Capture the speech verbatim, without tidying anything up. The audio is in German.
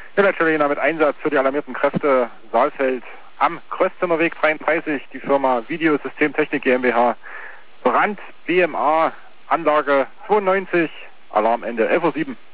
Himmelsschulina mit Einsatz für die alarmierten Kräfte Saalfeld am Kröszimmerweg dreiunddreißig, die Firma Videosystemtechnik GmbH, Brand B M A, Anlage zweiundneunzig, Alarmende elf Uhr sieben.